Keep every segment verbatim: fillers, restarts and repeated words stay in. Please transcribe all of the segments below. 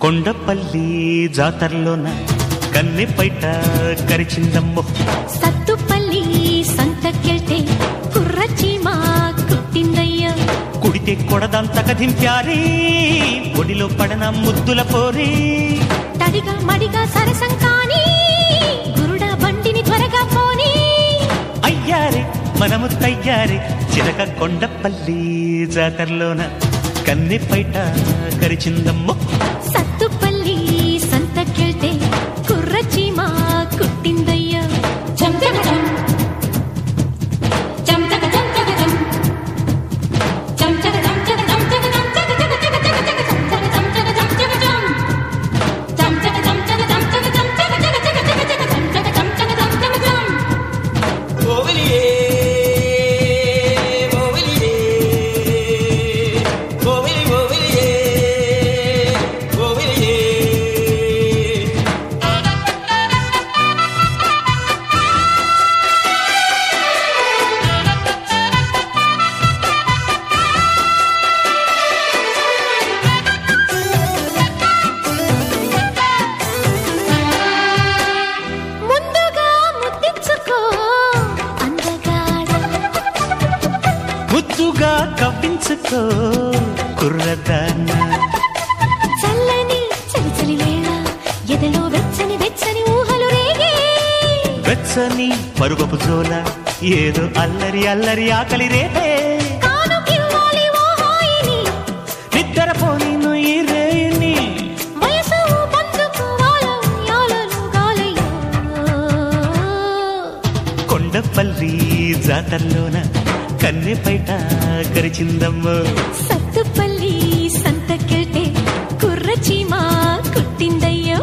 కొండపల్లి జాతరలోన కన్నెపైట కరిచిందమ్మో. సత్తుపల్లి సంతకెళ్తే కుర్రచీమా కుట్టిందయ్యా. కుడితే కొడదంతక దింప్యారే ఒడిలో పడన ముద్దుల పోరే. తడిగా మడిగా సరసం కాని గురుడా బండిని త్వరగా పోని. అయ్యారే మనము తయ్యారే చిలక కొండపల్లి జాతరలోన కన్నెపైట కరిచిందమ్మో. సత్తుపల్లి సంతకెళ్తే కుర్రచీమా కుట్టిందయ్యా. చంచకచం చంచకచం చకచం చంచకచం చకచం చకచం చకచం చకచం చకచం చకచం చంచకచం చకచం చకచం చకచం చకచం చకచం చకచం. ఓవిలియే ఓవిలియే ఓవిలి ఓవిలియే ఓవిలియే. ముందుగా ముద్దించుకో అందగాడ. ముద్దుగా కవ్వించుకో కుర్రదాన్న. చల్లని చలిచలి వేళ ఎదలో వెచ్చని వెచ్చని ఊహలు రేగే. వెచ్చని పరుగపు జోల ఏదో అల్లరి అల్లరి ఆకలి రేపే. కానుకివ్వాలి ఓ హాయిని నిద్రపోని నుయ్యి రేయిని. వయసు బందుకు వాలం యాలలు గాలయ్యో. కొండపల్లి జాతరలోన కన్నెపైట కరిచిందమ్మో. సత్తుపల్లి సంతకెళ్తే కుర్రచీమా కుట్టిందయ్యో.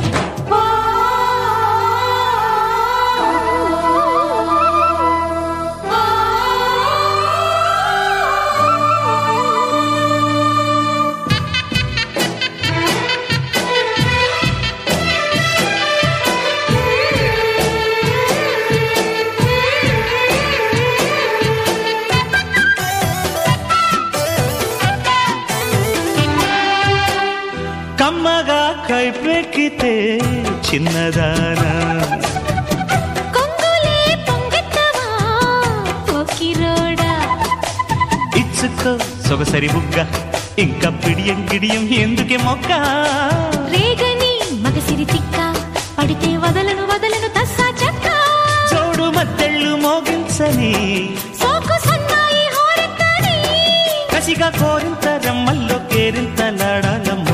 కమ్మగా కైపెక్కితే చిన్నదానా. కొంగులే పొంగెత్తవా పోకిరోడా. ఇచ్చుకో సొగసరి బుగ్గ ఇంకా పిడియం గిడియం ఎందుకే మొక్క. రేగని మగసిరి తిక్క పడితే వదలను వదలను తస్సా చెక్క. చోడు మద్దెళ్ళు మోగించని సోకు సన్నాయి హోరెత్తని. కసిగా కోరింత రమ్మల్లో కేరింతలాడాలమ్మో.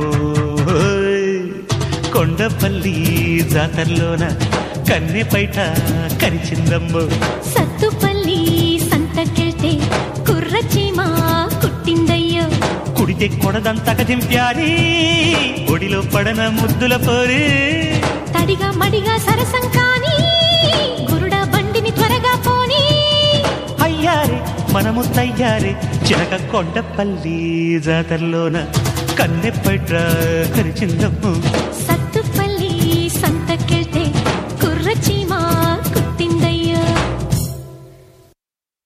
కొండపల్లి జాతరలోన కన్నెపైట కరిచిందమ్మో. సత్తుపల్లి సంతకెళ్తే కుర్రచీమా కుట్టిందయ్యో. కుడితే కొడదంతక దింప్యారే ఒడిలో పడన ముద్దుల పోరే. తడిగా మడిగా సరసం కాని గురుడా బండిని త్వరగా పోని. అయ్యారే మనము తయ్యారే చిలక కొండపల్లి జాతరలోన కన్నెపైట కరిచిందమ్మో.